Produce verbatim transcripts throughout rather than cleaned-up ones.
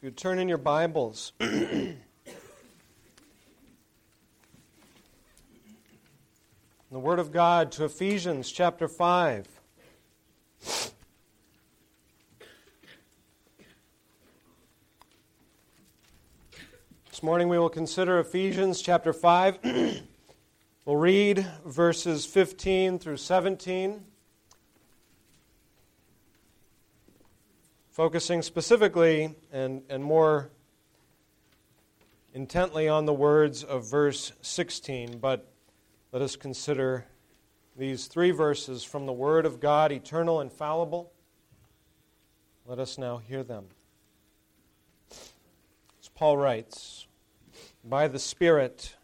If you turn in your Bibles, the Word of God to Ephesians chapter five. This morning we will consider Ephesians chapter five. We'll read verses fifteen through seventeen, focusing specifically and, and more intently on the words of verse sixteen. But let us consider these three verses from the Word of God, eternal and fallible. Let us now hear them. As Paul writes, by the Spirit,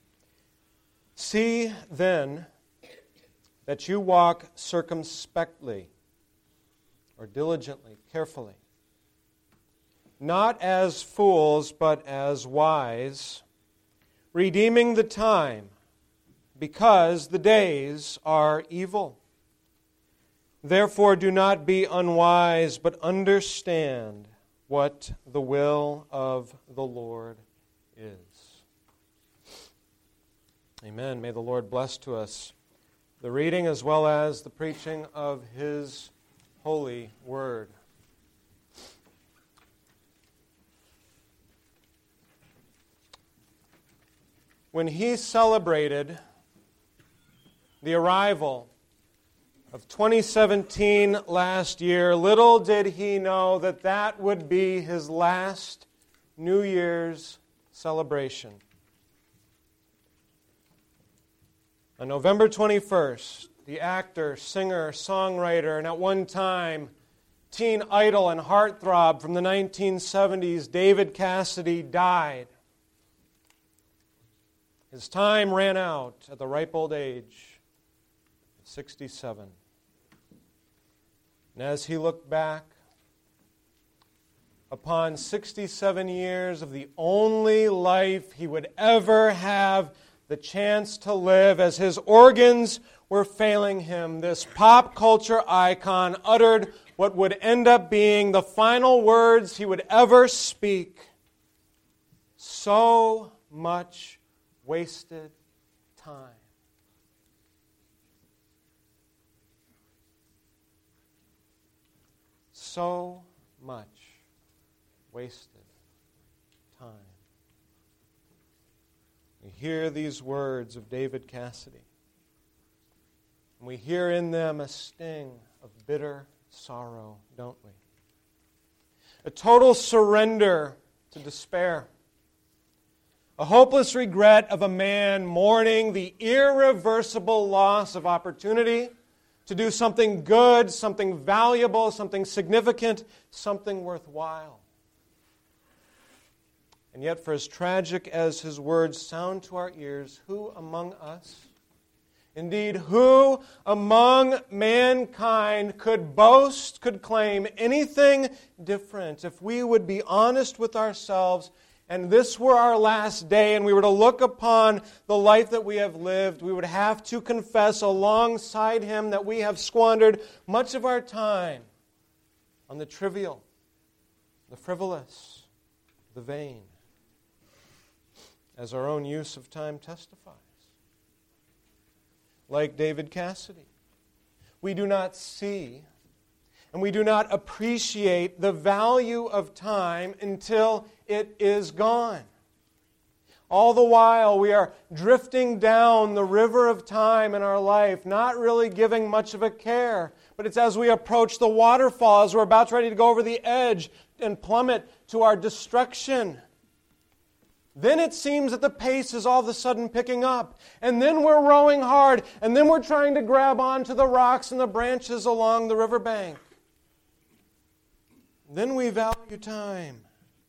see then that you walk circumspectly, or diligently, carefully, not as fools, but as wise, redeeming the time, because the days are evil. Therefore do not be unwise, but understand what the will of the Lord is. Amen. May the Lord bless to us the reading as well as the preaching of His holy word. When he celebrated the arrival of twenty seventeen last year, little did he know that that would be his last New Year's celebration. On November twenty-first, the actor, singer, songwriter, and at one time teen idol and heartthrob from the nineteen seventies, David Cassidy, died. His time ran out at the ripe old age of sixty-seven. And as he looked back upon sixty-seven years of the only life he would ever have the chance to live, as his organs were failing him, this pop culture icon uttered what would end up being the final words he would ever speak. So much wasted time. So much wasted time. We hear these words of David Cassidy, and we hear in them a sting of bitter sorrow, don't we? A total surrender to despair. A hopeless regret of a man mourning the irreversible loss of opportunity to do something good, something valuable, something significant, something worthwhile. And yet, for as tragic as his words sound to our ears, who among us, indeed, who among mankind could boast, could claim anything different if we would be honest with ourselves and this were our last day and we were to look upon the life that we have lived, we would have to confess alongside him that we have squandered much of our time on the trivial, the frivolous, the vain, as our own use of time testifies. Like David Cassidy, we do not see and we do not appreciate the value of time until it is gone. All the while we are drifting down the river of time in our life, not really giving much of a care. But it's as we approach the waterfall, as we're about to ready to go over the edge and plummet to our destruction. Then it seems that the pace is all of a sudden picking up. And then we're rowing hard. And then we're trying to grab onto the rocks and the branches along the riverbank. Then we value time.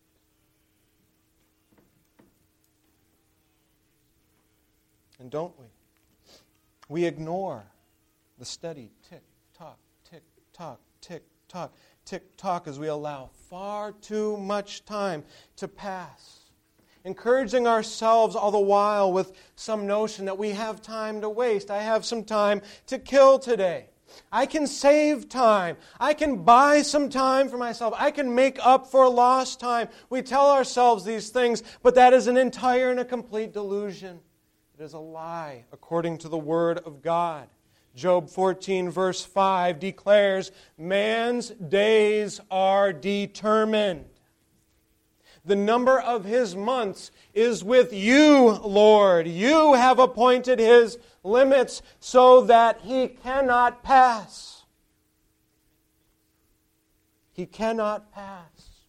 And don't we? We ignore the steady tick-tock, tick-tock, tick-tock, tick-tock as we allow far too much time to pass. Encouraging ourselves all the while with some notion that we have time to waste. I have some time to kill today. I can save time. I can buy some time for myself. I can make up for lost time. We tell ourselves these things, but that is an entire and a complete delusion. It is a lie according to the Word of God. Job fourteen verse five declares, man's days are determined. The number of his months is with you, Lord. You have appointed his limits so that he cannot pass. He cannot pass.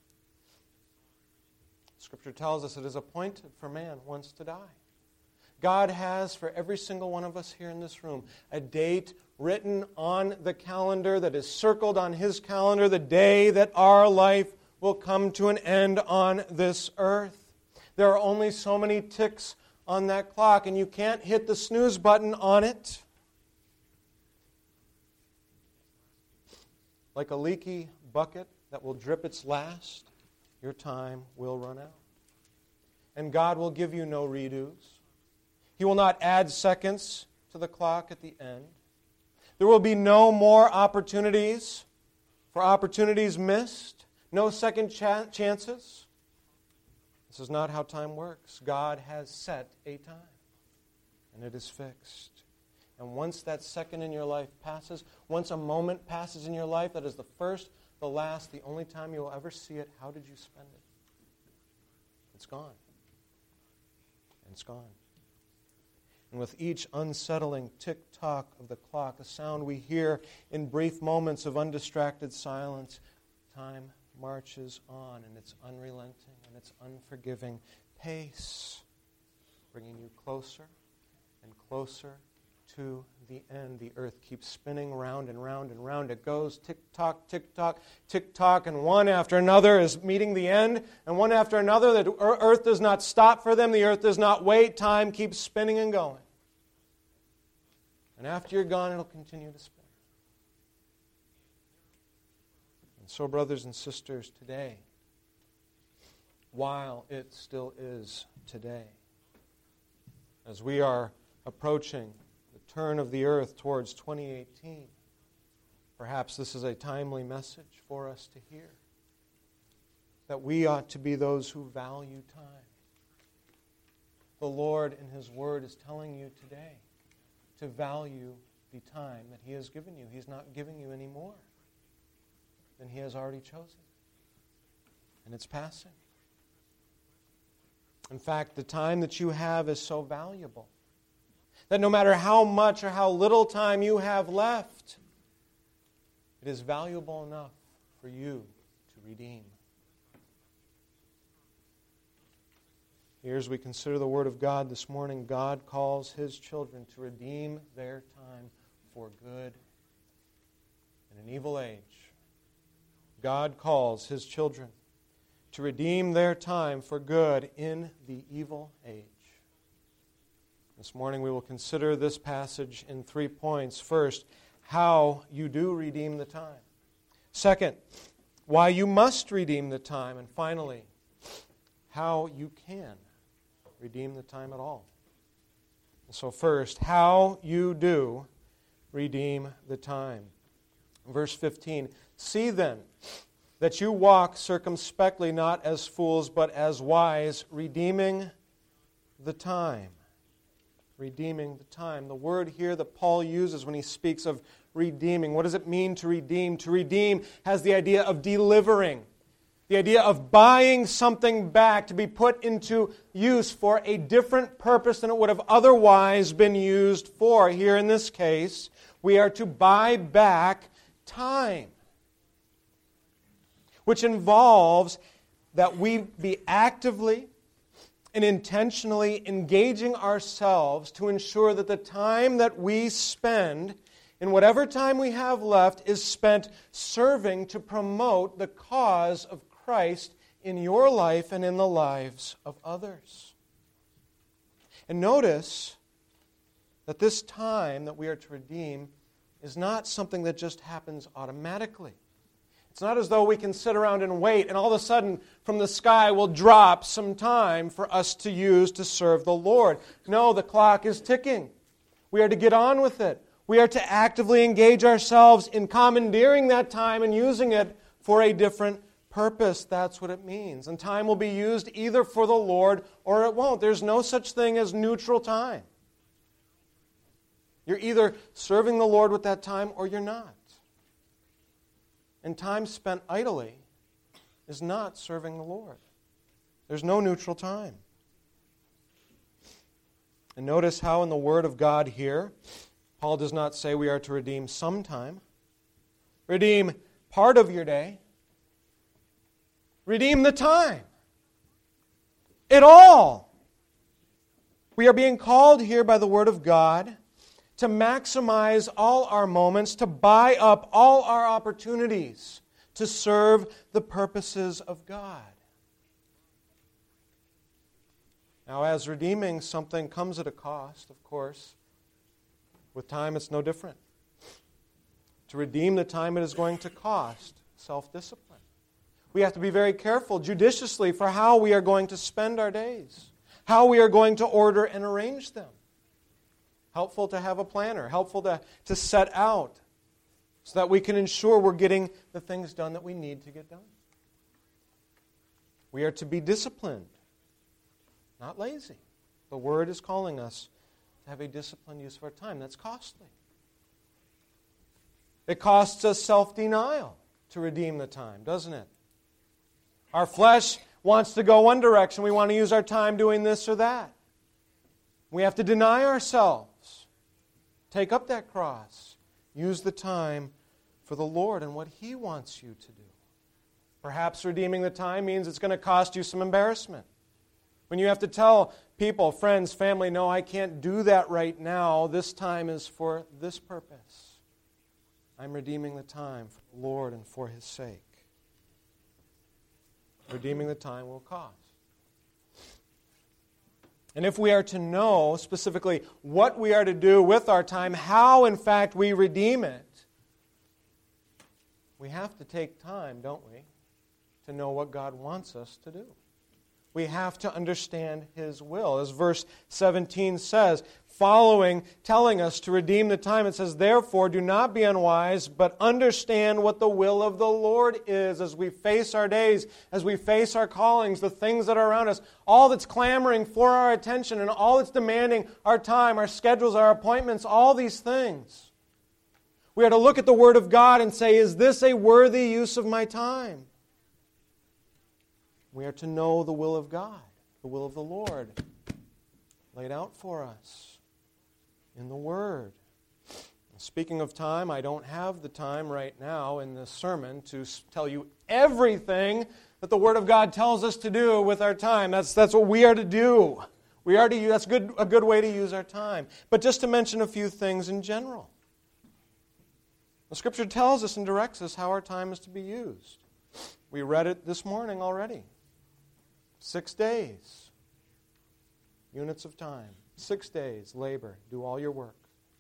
Scripture tells us it is appointed for man once to die. God has for every single one of us here in this room a date written on the calendar that is circled on His calendar, the day that our life will come to an end on this earth. There are only so many ticks on that clock, and you can't hit the snooze button on it. Like a leaky bucket that will drip its last, your time will run out. And God will give you no redos. He will not add seconds to the clock at the end. There will be no more opportunities for opportunities missed, no second ch- chances. This is not how time works. God has set a time, and it is fixed. And once that second in your life passes, once a moment passes in your life, that is the first, the last, the only time you will ever see it, how did you spend it? It's gone. And it's gone. And with each unsettling tick-tock of the clock, a sound we hear in brief moments of undistracted silence, time marches on in its unrelenting and its unforgiving pace, bringing you closer and closer to the end. The earth keeps spinning round and round and round. It goes tick-tock, tick-tock, tick-tock, and one after another is meeting the end, and one after another, the earth does not stop for them. The earth does not wait. Time keeps spinning and going. And after you're gone, it'll continue to spin. And so, brothers and sisters, today, while it still is today, as we are approaching the turn of the earth towards twenty eighteen, perhaps this is a timely message for us to hear, that we ought to be those who value time. The Lord in His Word is telling you today to value the time that He has given you. He's not giving you any more than He has already chosen. And it's passing. In fact, the time that you have is so valuable that no matter how much or how little time you have left, it is valuable enough for you to redeem. Here, as we consider the Word of God this morning, God calls His children to redeem their time for good in an evil age. God calls His children to redeem their time for good in the evil age. This morning we will consider this passage in three points. First, how you do redeem the time. Second, why you must redeem the time. And finally, how you can redeem the time at all. So first, how you do redeem the time. Verse fifteen, see then that you walk circumspectly, not as fools, but as wise, redeeming the time. Redeeming the time. The word here that Paul uses when he speaks of redeeming, what does it mean to redeem? To redeem has the idea of delivering. The idea of buying something back to be put into use for a different purpose than it would have otherwise been used for. Here in this case, we are to buy back time, which involves that we be actively and intentionally engaging ourselves to ensure that the time that we spend, in whatever time we have left, is spent serving to promote the cause of Christ in your life and in the lives of others. And notice that this time that we are to redeem is not something that just happens automatically. It's not as though we can sit around and wait and all of a sudden from the sky will drop some time for us to use to serve the Lord. No, the clock is ticking. We are to get on with it. We are to actively engage ourselves in commandeering that time and using it for a different purpose. That's what it means. And time will be used either for the Lord or it won't. There's no such thing as neutral time. You're either serving the Lord with that time or you're not. And time spent idly is not serving the Lord. There's no neutral time. And notice how in the Word of God here, Paul does not say we are to redeem some time. Redeem part of your day. Redeem the time. It all. We are being called here by the Word of God to maximize all our moments, to buy up all our opportunities to serve the purposes of God. Now, as redeeming something comes at a cost, of course, with time it's no different. To redeem the time it is going to cost self-discipline. We have to be very careful, judiciously, for how we are going to spend our days, how we are going to order and arrange them. Helpful to have a planner, helpful to, to set out so that we can ensure we're getting the things done that we need to get done. We are to be disciplined, not lazy. The Word is calling us to have a disciplined use of our time. That's costly. It costs us self-denial to redeem the time, doesn't it? Our flesh wants to go one direction. We want to use our time doing this or that. We have to deny ourselves. Take up that cross. Use the time for the Lord and what He wants you to do. Perhaps redeeming the time means it's going to cost you some embarrassment. When you have to tell people, friends, family, no, I can't do that right now. This time is for this purpose. I'm redeeming the time for the Lord and for His sake. Redeeming the time will cost. And if we are to know specifically what we are to do with our time, how in fact we redeem it, we have to take time, don't we, to know what God wants us to do. We have to understand His will. As verse seventeen says, following, telling us to redeem the time, it says, therefore, do not be unwise, but understand what the will of the Lord is as we face our days, as we face our callings, the things that are around us, all that's clamoring for our attention and all that's demanding our time, our schedules, our appointments, all these things. We are to look at the Word of God and say, is this a worthy use of my time? We are to know the will of God, the will of the Lord, laid out for us in the Word. Speaking of time, I don't have the time right now in this sermon to tell you everything that the Word of God tells us to do with our time. That's, that's what we are to do. We are to use, that's good, a good way to use our time. But just to mention a few things in general. The Scripture tells us and directs us how our time is to be used. We read it this morning already. Six days, units of time. Six days, labor, do all your work.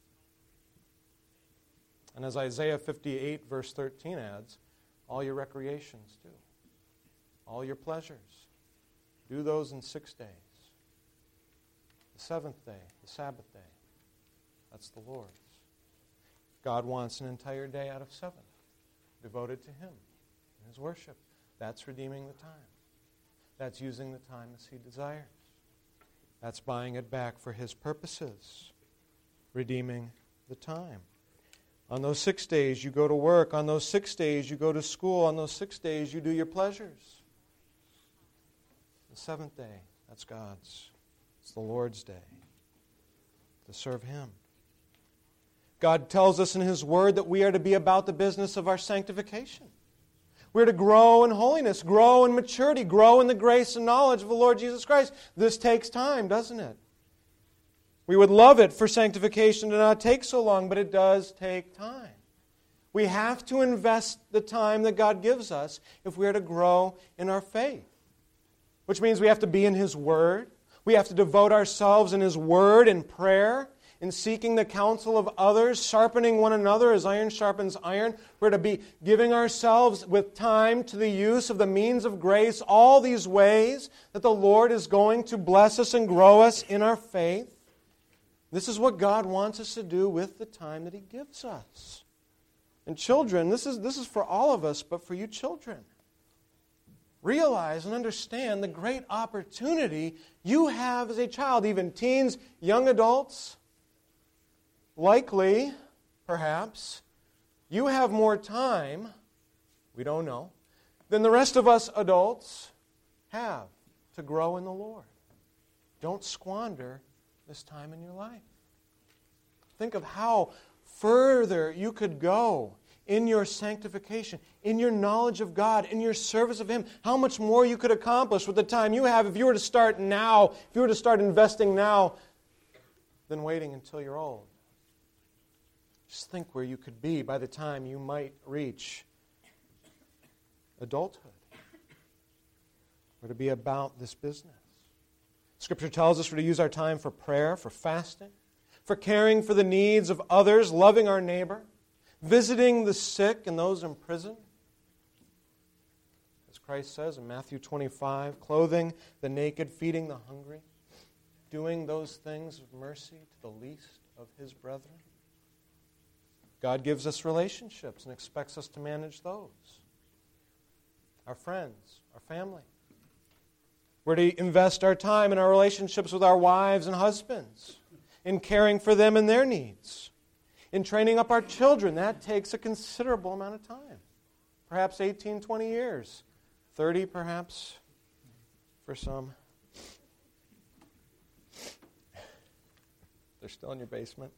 And as Isaiah fifty-eight, verse thirteen adds, all your recreations too. All your pleasures. Do those in six days. The seventh day, the Sabbath day, that's the Lord's. God wants an entire day out of seven devoted to Him and His worship. That's redeeming the time. That's using the time as He desires. That's buying it back for His purposes. Redeeming the time. On those six days, you go to work. On those six days, you go to school. On those six days, you do your pleasures. The seventh day, that's God's. It's the Lord's day to serve Him. God tells us in His Word that we are to be about the business of our sanctification. We're to grow in holiness, grow in maturity, grow in the grace and knowledge of the Lord Jesus Christ. This takes time, doesn't it? We would love it for sanctification to not take so long, but it does take time. We have to invest the time that God gives us if we are to grow in our faith. Which means we have to be in His Word. We have to devote ourselves in His Word and prayer, in seeking the counsel of others, sharpening one another as iron sharpens iron. We're to be giving ourselves with time to the use of the means of grace, all these ways that the Lord is going to bless us and grow us in our faith. This is what God wants us to do with the time that He gives us. And children, this is, this is for all of us, but for you children. Realize and understand the great opportunity you have as a child, even teens, young adults. Likely, perhaps, you have more time, we don't know, than the rest of us adults have to grow in the Lord. Don't squander this time in your life. Think of how further you could go in your sanctification, in your knowledge of God, in your service of Him, how much more you could accomplish with the time you have if you were to start now, if you were to start investing now, than waiting until you're old. Just think where you could be by the time you might reach adulthood. We're to be about this business. Scripture tells us we're to use our time for prayer, for fasting, for caring for the needs of others, loving our neighbor, visiting the sick and those in prison. As Christ says in Matthew twenty-five, clothing the naked, feeding the hungry, doing those things of mercy to the least of His brethren. God gives us relationships and expects us to manage those. Our friends, our family. We're to invest our time in our relationships with our wives and husbands, in caring for them and their needs, in training up our children. That takes a considerable amount of time, perhaps eighteen, twenty years, thirty perhaps for some. They're still in your basement.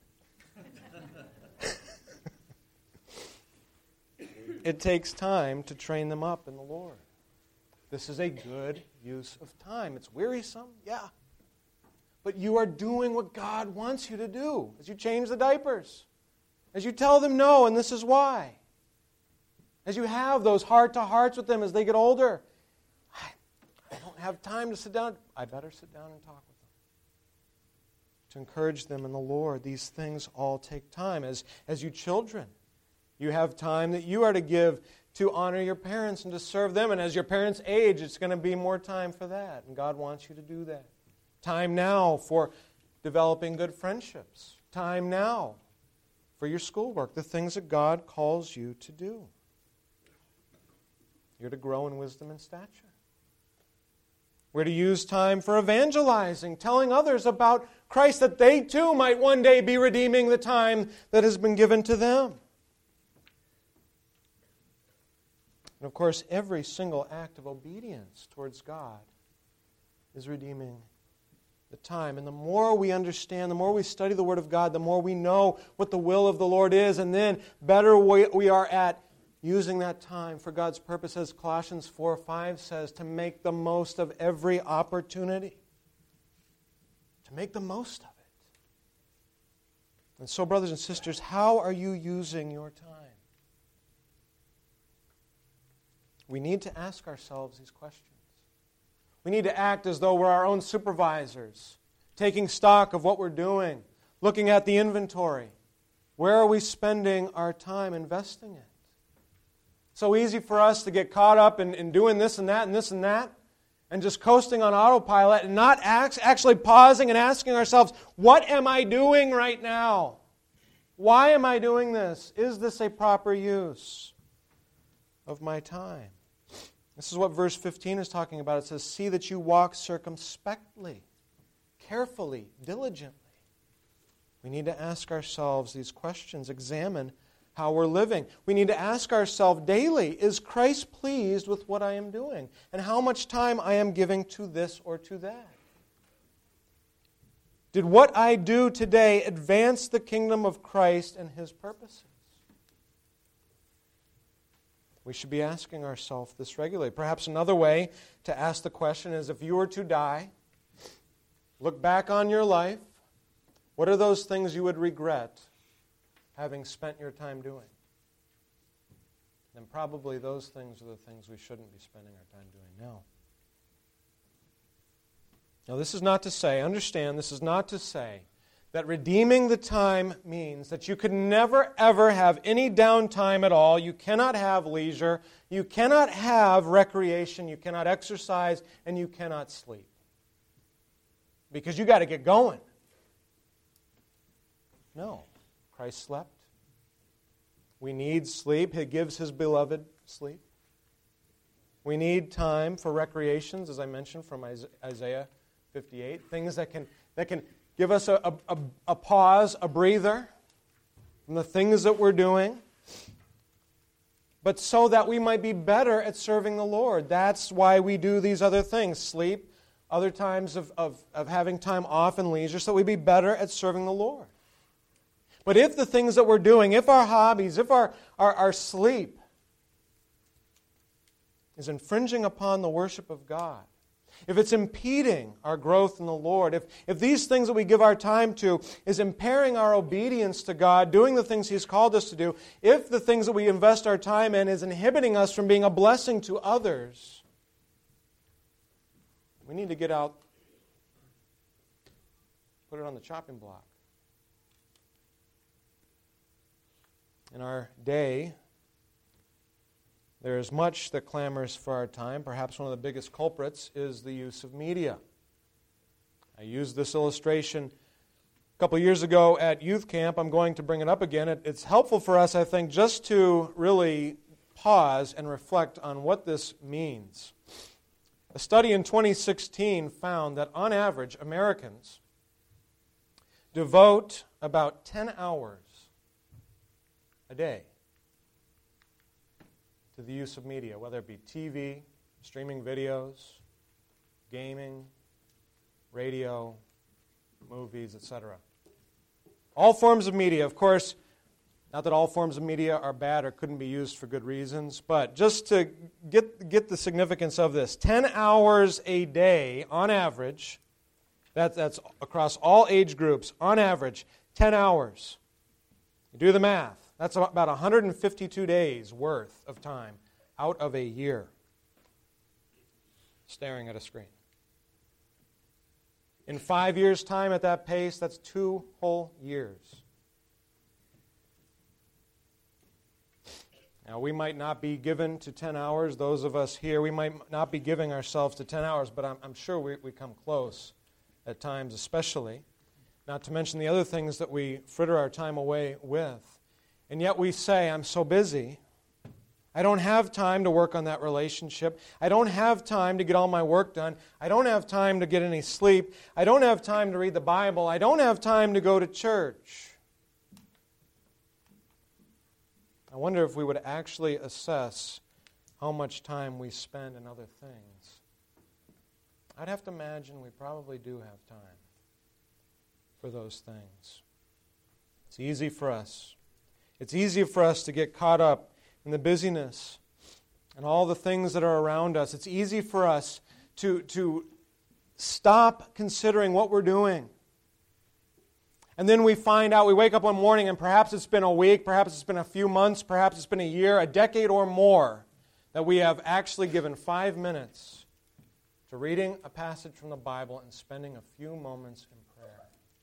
It takes time to train them up in the Lord. This is a good use of time. It's wearisome, yeah. But you are doing what God wants you to do as you change the diapers, as you tell them no, and this is why. As you have those heart-to-hearts with them as they get older. I, I don't have time to sit down. I better sit down and talk with them. To encourage them in the Lord. These things all take time. As, as you children, you have time that you are to give to honor your parents and to serve them. And as your parents age, it's going to be more time for that. And God wants you to do that. Time now for developing good friendships. Time now for your schoolwork, the things that God calls you to do. You're to grow in wisdom and stature. We're to use time for evangelizing, telling others about Christ, that they too might one day be redeeming the time that has been given to them. And of course, every single act of obedience towards God is redeeming the time. And the more we understand, the more we study the Word of God, the more we know what the will of the Lord is, and then better we, we are at using that time for God's purpose, as Colossians four five says, to make the most of every opportunity. To make the most of it. And so, brothers and sisters, how are you using your time? We need to ask ourselves these questions. We need to act as though we're our own supervisors, taking stock of what we're doing, looking at the inventory. Where are we spending our time investing it? So easy for us to get caught up in, in doing this and that and this and that, and just coasting on autopilot and not act, actually pausing and asking ourselves, what am I doing right now? Why am I doing this? Is this a proper use of my time? This is what verse fifteen is talking about. It says, see that you walk circumspectly, carefully, diligently. We need to ask ourselves these questions, examine how we're living. We need to ask ourselves daily, is Christ pleased with what I am doing? And how much time I am giving to this or to that? Did what I do today advance the kingdom of Christ and His purposes? We should be asking ourselves this regularly. Perhaps another way to ask the question is, if you were to die, look back on your life, what are those things you would regret having spent your time doing? Then probably those things are the things we shouldn't be spending our time doing now. Now, this is not to say, understand, this is not to say that redeeming the time means that you could never, ever have any downtime at all. You cannot have leisure. You cannot have recreation. You cannot exercise. And you cannot sleep. Because you got to get going. No. Christ slept. We need sleep. He gives His beloved sleep. We need time for recreations, as I mentioned from Isaiah fifty-eight, things that can, that can give us a, a, a pause, a breather from the things that we're doing, but so that we might be better at serving the Lord. That's why we do these other things, sleep, other times of, of, of having time off and leisure, so that we be better at serving the Lord. But if the things that we're doing, if our hobbies, if our, our, our sleep is infringing upon the worship of God, if it's impeding our growth in the Lord, if, if these things that we give our time to is impairing our obedience to God, doing the things He's called us to do, if the things that we invest our time in is inhibiting us from being a blessing to others, we need to get out, put it on the chopping block. In our day, there is much that clamors for our time. Perhaps one of the biggest culprits is the use of media. I used this illustration a couple years ago at youth camp. I'm going to bring it up again. It, it's helpful for us, I think, just to really pause and reflect on what this means. A study in twenty sixteen found that on average, Americans devote about ten hours a day to the use of media, whether it be T V, streaming videos, gaming, radio, movies, et cetera. All forms of media, of course, not that all forms of media are bad or couldn't be used for good reasons, but just to get, get the significance of this, ten hours a day on average, that, that's across all age groups, on average, ten hours. You do the math. That's about one hundred fifty-two days worth of time out of a year staring at a screen. In five years' time at that pace, that's two whole years. Now, we might not be given to ten hours. Those of us here, we might not be giving ourselves to ten hours, but I'm, I'm sure we, we come close at times especially. Not to mention the other things that we fritter our time away with. And yet we say, I'm so busy. I don't have time to work on that relationship. I don't have time to get all my work done. I don't have time to get any sleep. I don't have time to read the Bible. I don't have time to go to church. I wonder if we would actually assess how much time we spend in other things. I'd have to imagine we probably do have time for those things. It's easy for us. It's easy for us to get caught up in the busyness and all the things that are around us. It's easy for us to, to stop considering what we're doing. And then we find out, we wake up one morning and perhaps it's been a week, perhaps it's been a few months, perhaps it's been a year, a decade or more, that we have actually given five minutes to reading a passage from the Bible and spending a few moments in prayer.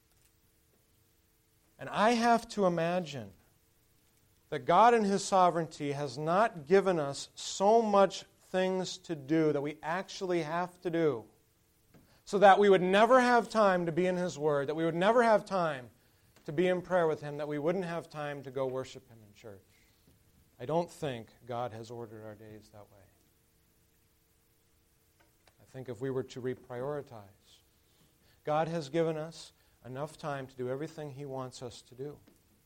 And I have to imagine that God in His sovereignty has not given us so much things to do that we actually have to do, so that we would never have time to be in His Word, that we would never have time to be in prayer with Him, that we wouldn't have time to go worship Him in church. I don't think God has ordered our days that way. I think if we were to reprioritize, God has given us enough time to do everything He wants us to do.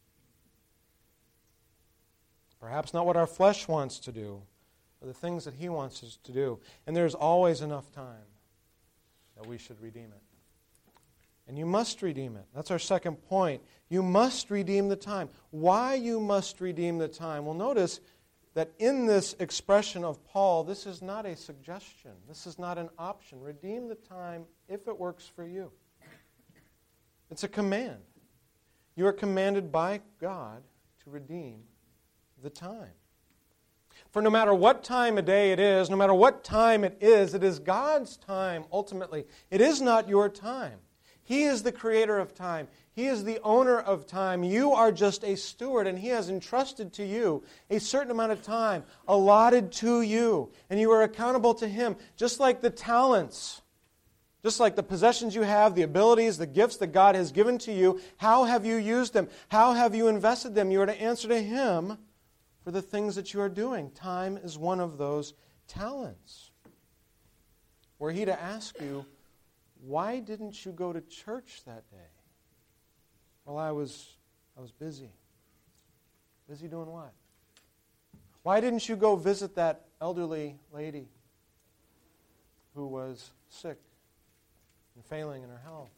Perhaps not what our flesh wants to do, but the things that He wants us to do. And there's always enough time that we should redeem it. And you must redeem it. That's our second point. You must redeem the time. Why you must redeem the time? Well, notice that in this expression of Paul, this is not a suggestion. This is not an option. Redeem the time if it works for you. It's a command. You are commanded by God to redeem the time. For no matter what time of day it is, no matter what time it is, it is God's time ultimately. It is not your time. He is the creator of time. He is the owner of time. You are just a steward, and He has entrusted to you a certain amount of time allotted to you, and you are accountable to Him, just like the talents. Just like the possessions you have, the abilities, the gifts that God has given to you, how have you used them? How have you invested them? You are to answer to Him for the things that you are doing. Time is one of those talents. Were He to ask you, why didn't you go to church that day? Well, I was, I was busy. Busy doing what? Why didn't you go visit that elderly lady who was sick and failing in her health?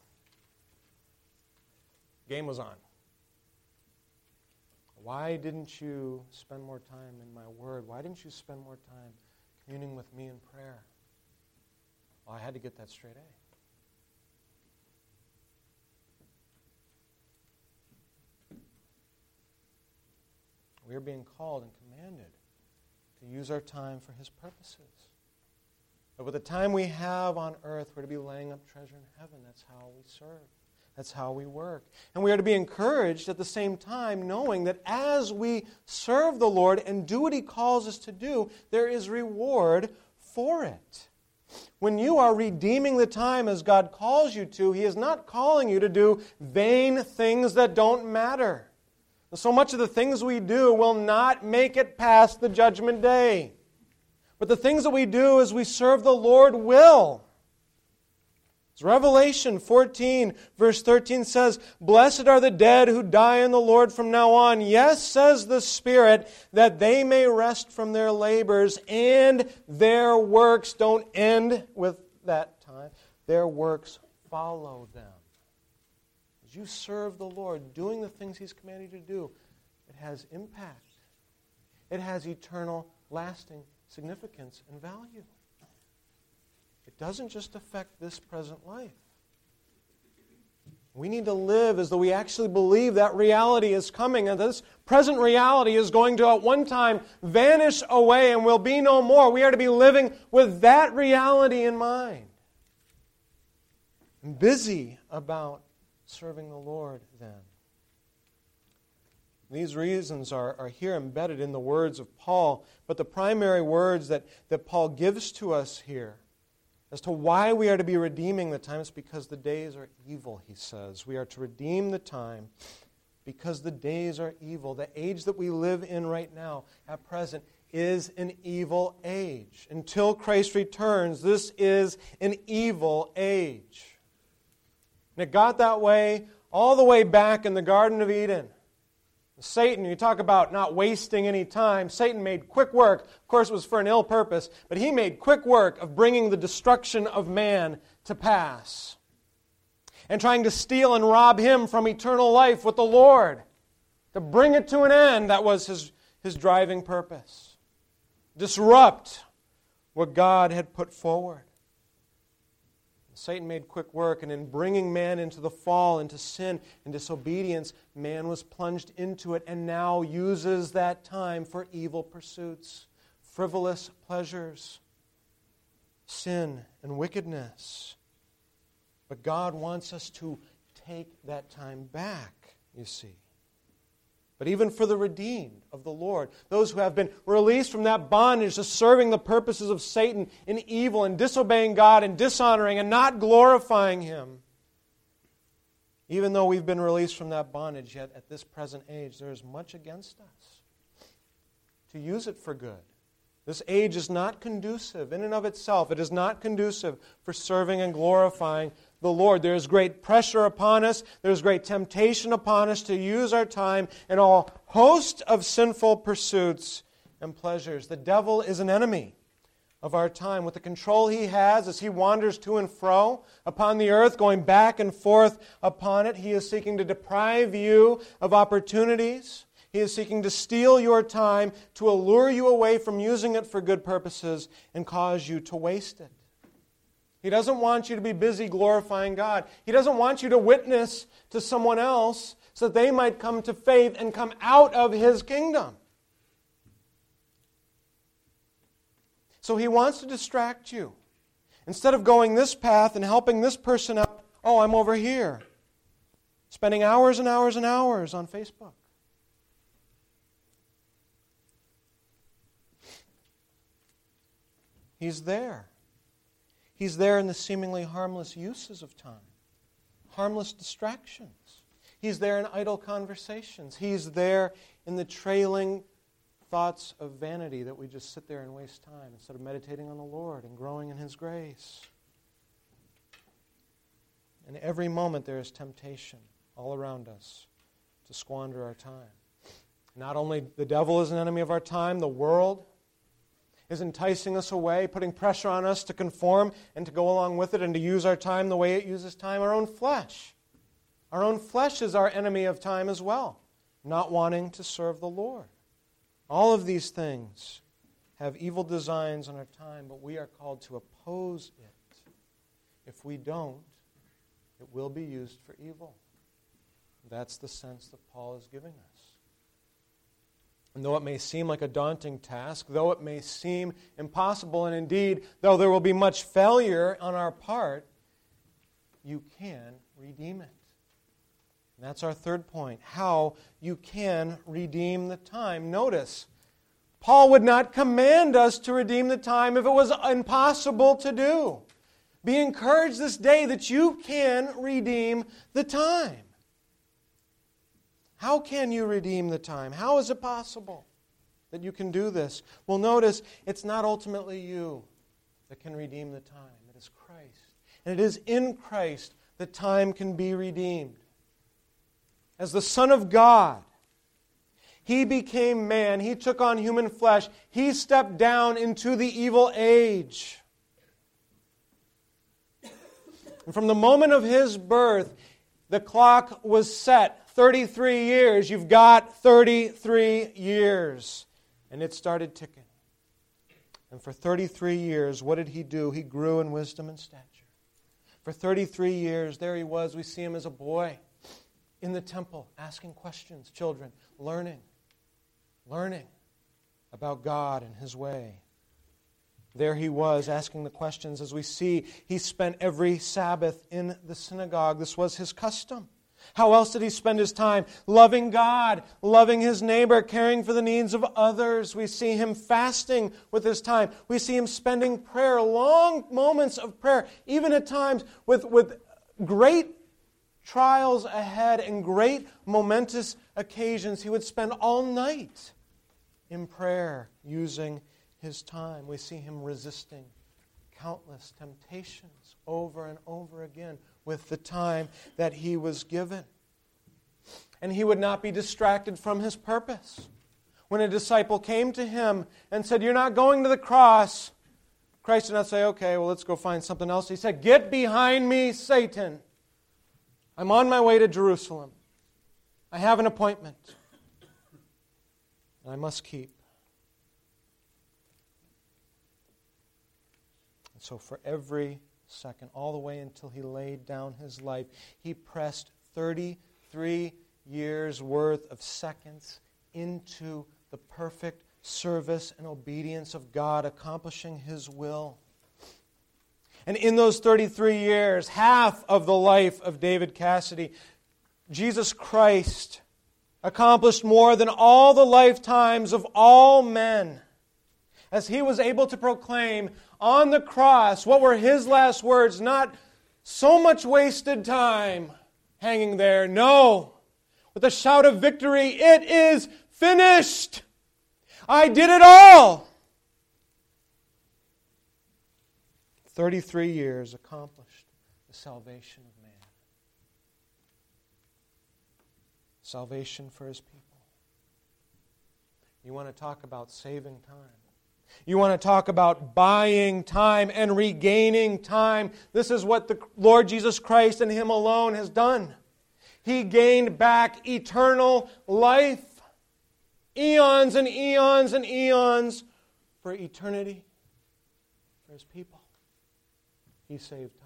Game was on. Why didn't you spend more time in my word? Why didn't you spend more time communing with me in prayer? Well, I had to get that straight A. We are being called and commanded to use our time for His purposes. But with the time we have on earth, we're to be laying up treasure in heaven. That's how we serve. That's how we work. And we are to be encouraged at the same time, knowing that as we serve the Lord and do what He calls us to do, there is reward for it. When you are redeeming the time as God calls you to, He is not calling you to do vain things that don't matter. So much of the things we do will not make it past the judgment day. But the things that we do as we serve the Lord will. As Revelation fourteen, verse thirteen says, "Blessed are the dead who die in the Lord from now on. Yes, says the Spirit, that they may rest from their labors, and their works," don't end with that time, "their works follow them." As you serve the Lord, doing the things He's commanded you to do, it has impact. It has eternal, lasting significance and value. It doesn't just affect this present life. We need to live as though we actually believe that reality is coming, and this present reality is going to at one time vanish away and will be no more. We are to be living with that reality in mind. And busy about serving the Lord then. These reasons are, are here embedded in the words of Paul, but the primary words that, that Paul gives to us here as to why we are to be redeeming the time is because the days are evil, he says. We are to redeem the time because the days are evil. The age that we live in right now, at present, is an evil age. Until Christ returns, this is an evil age. And it got that way all the way back in the Garden of Eden. Satan, you talk about not wasting any time. Satan made quick work. Of course, it was for an ill purpose, but he made quick work of bringing the destruction of man to pass and trying to steal and rob him from eternal life with the Lord. To bring it to an end, that was his, his driving purpose. Disrupt what God had put forward. Satan made quick work, and in bringing man into the fall, into sin and disobedience, man was plunged into it and now uses that time for evil pursuits, frivolous pleasures, sin and wickedness. But God wants us to take that time back, you see. But even for the redeemed of the Lord, those who have been released from that bondage to serving the purposes of Satan in evil and disobeying God and dishonoring and not glorifying Him, even though we've been released from that bondage, yet at this present age there is much against us to use it for good. This age is not conducive in and of itself. It is not conducive for serving and glorifying the Lord. There is great pressure upon us. There is great temptation upon us to use our time in all host of sinful pursuits and pleasures. The devil is an enemy of our time. With the control he has as he wanders to and fro upon the earth, going back and forth upon it, he is seeking to deprive you of opportunities. He is seeking to steal your time, to allure you away from using it for good purposes and cause you to waste it. He doesn't want you to be busy glorifying God. He doesn't want you to witness to someone else so that they might come to faith and come out of His kingdom. So he wants to distract you. Instead of going this path and helping this person out, oh, I'm over here, spending hours and hours and hours on Facebook. He's there. He's there in the seemingly harmless uses of time, harmless distractions. He's there in idle conversations. He's there in the trailing thoughts of vanity that we just sit there and waste time instead of meditating on the Lord and growing in His grace. And every moment there is temptation all around us to squander our time. Not only the devil is an enemy of our time, the world is enticing us away, putting pressure on us to conform and to go along with it and to use our time the way it uses time. Our own flesh. Our own flesh is our enemy of time as well, not wanting to serve the Lord. All of these things have evil designs on our time, but we are called to oppose it. If we don't, it will be used for evil. That's the sense that Paul is giving us. And though it may seem like a daunting task, though it may seem impossible, and indeed, though there will be much failure on our part, you can redeem it. And that's our third point, how you can redeem the time. Notice, Paul would not command us to redeem the time if it was impossible to do. Be encouraged this day that you can redeem the time. How can you redeem the time? How is it possible that you can do this? Well, notice, it's not ultimately you that can redeem the time. It is Christ. And it is in Christ that time can be redeemed. As the Son of God, He became man. He took on human flesh. He stepped down into the evil age. And from the moment of His birth, the clock was set. thirty-three years. You've got thirty-three years. And it started ticking. And for thirty-three years, what did He do? He grew in wisdom and stature. For thirty-three years, there He was. We see Him as a boy in the temple, asking questions, children, learning, learning about God and His way. There He was, asking the questions. As we see, He spent every Sabbath in the synagogue. This was His custom. How else did He spend His time? Loving God, loving His neighbor, caring for the needs of others. We see Him fasting with His time. We see Him spending prayer, long moments of prayer, even at times with, with great trials ahead and great momentous occasions. He would spend all night in prayer using His time. We see Him resisting countless temptations over and over again with the time that He was given. And He would not be distracted from His purpose. When a disciple came to Him and said, "You're not going to the cross," Christ did not say, "Okay, well, let's go find something else." He said, "Get behind me, Satan. I'm on my way to Jerusalem. I have an appointment, and I must keep." And so for every second, all the way until He laid down His life, He pressed thirty-three years' worth of seconds into the perfect service and obedience of God, accomplishing His will. And in those thirty-three years, half of the life of David Cassidy, Jesus Christ accomplished more than all the lifetimes of all men, as He was able to proclaim on the cross what were His last words. Not so much wasted time hanging there. No. With a shout of victory, "It is finished. I did it all." thirty-three years accomplished the salvation of man. Salvation for His people. You want to talk about saving time? You want to talk about buying time and regaining time? This is what the Lord Jesus Christ and Him alone has done. He gained back eternal life. Eons and eons and eons for eternity for His people. He saved time.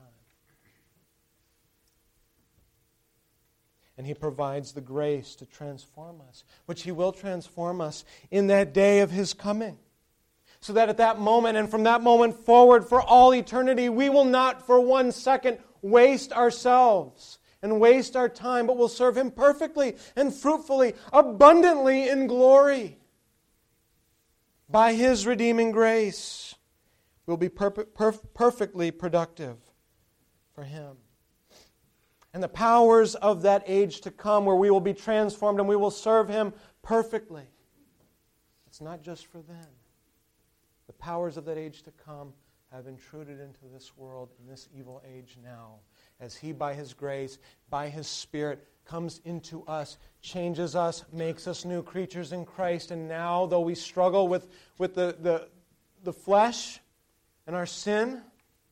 And He provides the grace to transform us, which He will transform us in that day of His coming. So that at that moment and from that moment forward for all eternity, we will not for one second waste ourselves and waste our time, but will serve Him perfectly and fruitfully, abundantly in glory by His redeeming grace. We'll be perp- perf- perfectly productive for Him. And the powers of that age to come, where we will be transformed and we will serve Him perfectly. It's not just for then. The powers of that age to come have intruded into this world in this evil age now, as He, by His grace, by His Spirit, comes into us, changes us, makes us new creatures in Christ. And now, though we struggle with, with the, the, the flesh and our sin,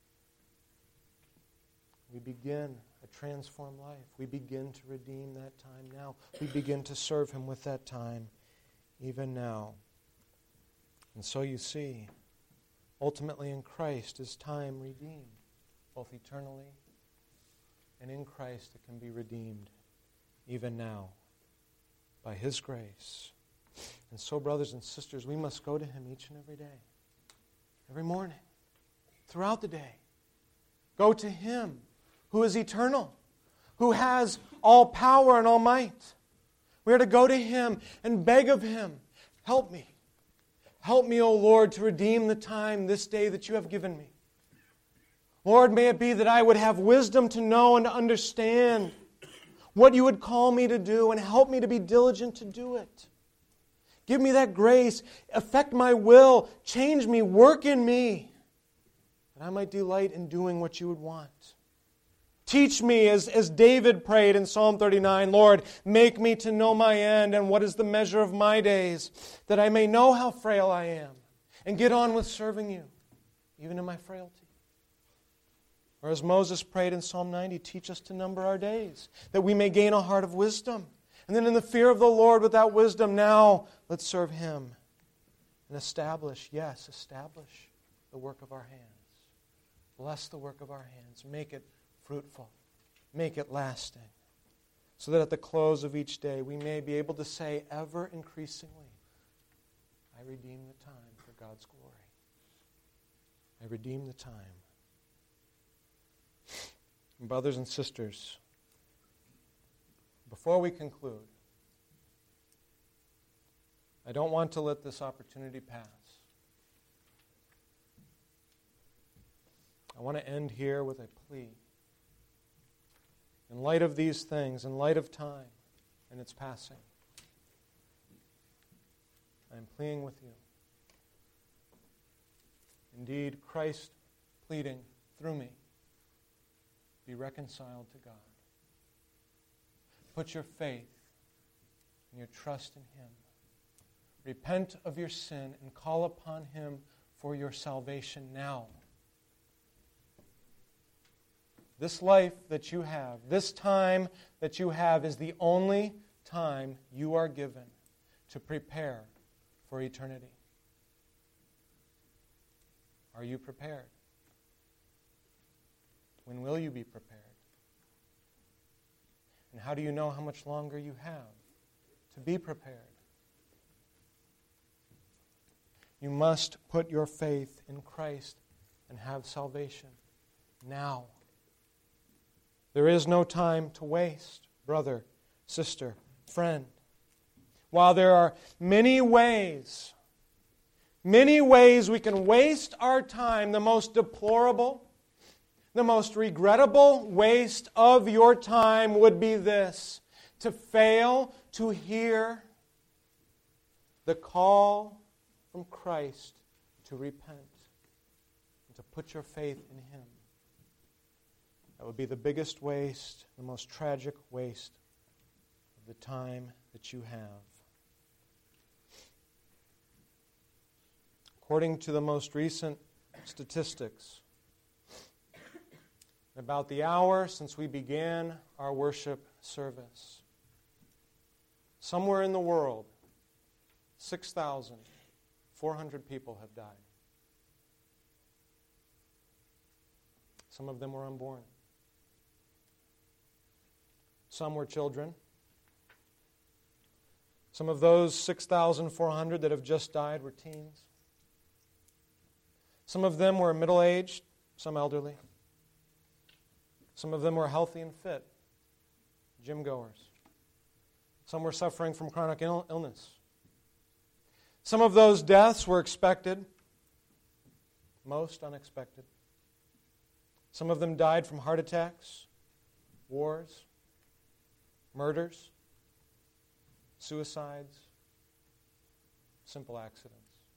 we begin a transformed life. We begin to redeem that time now. We begin to serve Him with that time even now. And so you see, ultimately in Christ is time redeemed, both eternally and in Christ it can be redeemed even now by His grace. And so, brothers and sisters, we must go to Him each and every day, every morning, throughout the day. Go to Him who is eternal, who has all power and all might. We are to go to Him and beg of Him, help me. Help me, O Lord, to redeem the time this day that You have given me. Lord, may it be that I would have wisdom to know and to understand what You would call me to do, and help me to be diligent to do it. Give me that grace, affect my will, change me, work in me, that I might delight in doing what You would want. Teach me, as, as David prayed in Psalm thirty-nine, Lord, make me to know my end and what is the measure of my days, that I may know how frail I am and get on with serving You, even in my frailty. Or as Moses prayed in Psalm ninety, teach us to number our days, that we may gain a heart of wisdom. And then in the fear of the Lord with that wisdom, now let's serve Him and establish, yes, establish the work of our hands. Bless the work of our hands. Make it fruitful. Make it lasting. So that at the close of each day we may be able to say ever increasingly, I redeem the time for God's glory. I redeem the time. And brothers and sisters, before we conclude, I don't want to let this opportunity pass. I want to end here with a plea. In light of these things, in light of time and its passing, I am pleading with you. Indeed, Christ pleading through me, be reconciled to God. Put your faith and your trust in Him. Repent of your sin and call upon Him for your salvation now. This life that you have, this time that you have, is the only time you are given to prepare for eternity. Are you prepared? When will you be prepared? And how do you know how much longer you have to be prepared? You must put your faith in Christ and have salvation now. There is no time to waste, brother, sister, friend. While there are many ways, many ways we can waste our time, the most deplorable, the most regrettable waste of your time would be this: to fail to hear the call from Christ to repent and to put your faith in Him. That would be the biggest waste, the most tragic waste of the time that you have. According to the most recent statistics, about the hour since we began our worship service, somewhere in the world, six thousand four hundred people have died. Some of them were unborn. Some were children. Some of those six thousand four hundred that have just died were teens. Some of them were middle-aged, some elderly. Some of them were healthy and fit, gym-goers. Some were suffering from chronic Ill- illness. Some of those deaths were expected. most unexpected. Some of them died from heart attacks, wars, murders, suicides, simple accidents.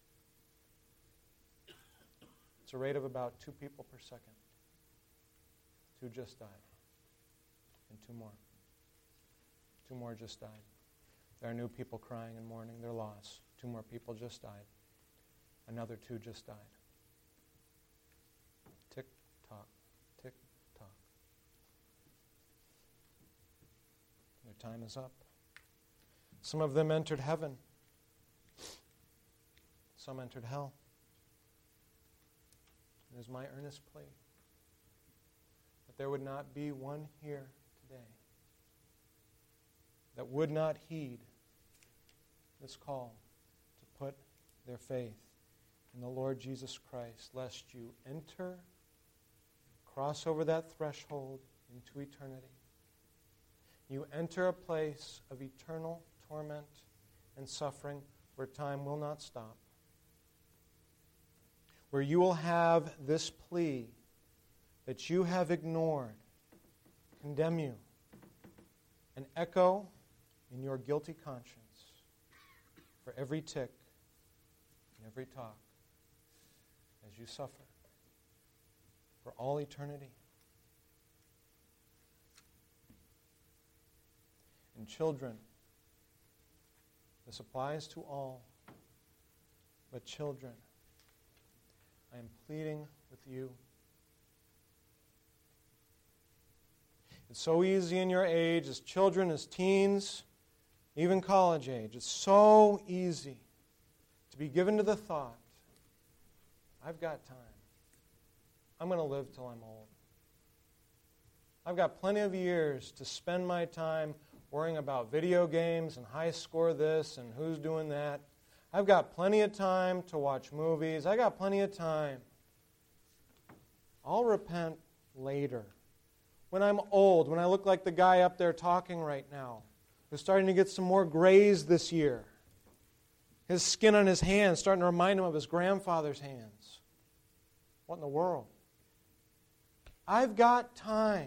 It's a rate of about two people per second. Two just died. And two more. Two more just died. There are new people crying and mourning their loss. Two more people just died. Another two just died. Tick, tock, tick, tock. Their time is up. Some of them entered heaven. Some entered hell. It is my earnest plea that there would not be one here today that would not heed this call to put their faith in the Lord Jesus Christ, lest you enter, cross over that threshold into eternity. You enter a place of eternal torment and suffering where time will not stop, where you will have this plea that you have ignored condemn you and echo in your guilty conscience for every tick and every talk as you suffer for all eternity. And children, this applies to all, but children, I am pleading with you. It's so easy in your age, as children, as teens, even college age, it's so easy to be given to the thought, I've got time. I'm going to live till I'm old. I've got plenty of years to spend my time worrying about video games and high score this and who's doing that. I've got plenty of time to watch movies. I got plenty of time. I'll repent later. When I'm old, when I look like the guy up there talking right now, who's starting to get some more grays this year. His skin on his hands starting to remind him of his grandfather's hands. What in the world? I've got time.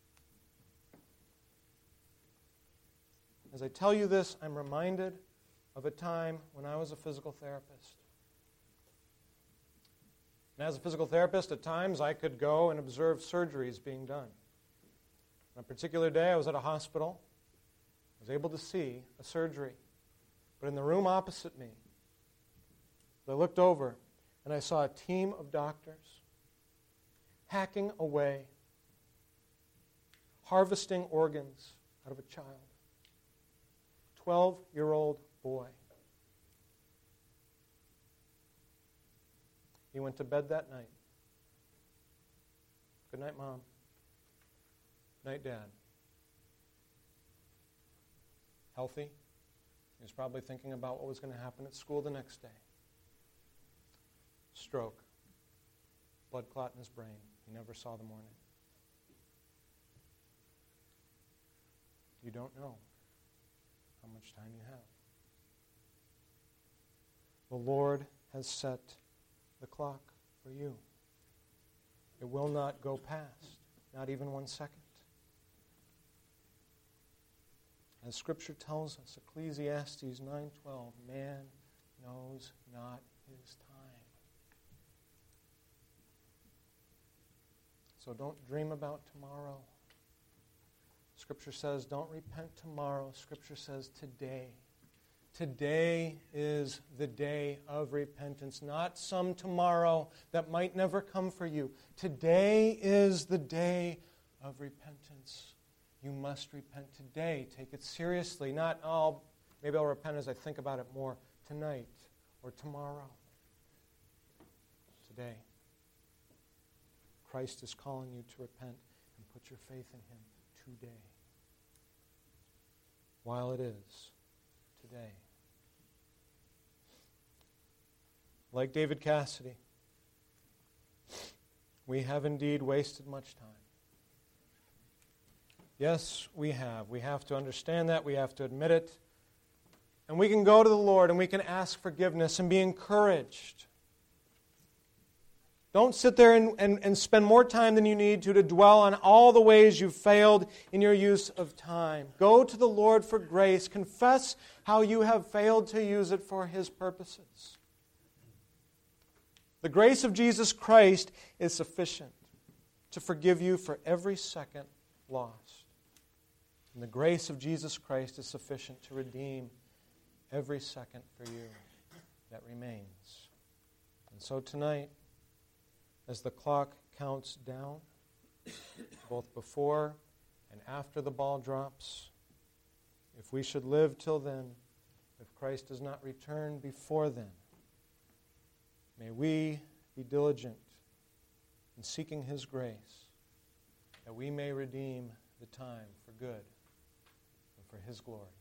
As I tell you this, I'm reminded of a time when I was a physical therapist. And as a physical therapist, at times I could go and observe surgeries being done. On a particular day, I was at a hospital. I was able to see a surgery. But in the room opposite me, I looked over and I saw a team of doctors hacking away, harvesting organs out of a child. twelve-year-old boy. He went to bed that night. Good night, Mom. Good night, Dad. Healthy. He was probably thinking about what was going to happen at school the next day. Stroke. Blood clot in his brain. He never saw the morning. You don't know how much time you have. The Lord has set the clock for you. It will not go past, not even one second. As Scripture tells us, Ecclesiastes nine twelve, man knows not his time. So don't dream about tomorrow. Scripture says, don't repent tomorrow. Scripture says today. Today is the day of repentance, not some tomorrow that might never come for you. Today is the day of repentance. You must repent today. Take it seriously. Not, oh, maybe I'll repent as I think about it more tonight or tomorrow. Today. Christ is calling you to repent and put your faith in Him today. While it is today. Like David Cassidy, we have indeed wasted much time. Yes, we have. We have to understand that. We have to admit it. And we can go to the Lord and we can ask forgiveness and be encouraged. Don't sit there and, and, and spend more time than you need to to dwell on all the ways you've failed in your use of time. Go to the Lord for grace. Confess how you have failed to use it for His purposes. The grace of Jesus Christ is sufficient to forgive you for every second lost. And the grace of Jesus Christ is sufficient to redeem every second for you that remains. And so tonight, as the clock counts down, both before and after the ball drops, if we should live till then, if Christ does not return before then, may we be diligent in seeking His grace, that we may redeem the time for good and for His glory.